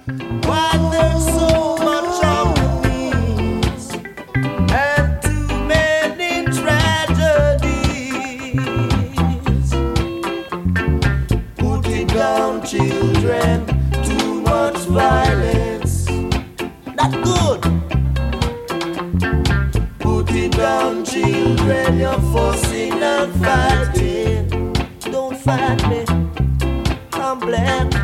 Why there's so much of the needs and too many tragedies. Putting down children, too much violence. Not good. Putting down children, you're forcing and fighting. Don't fight me, I'm black.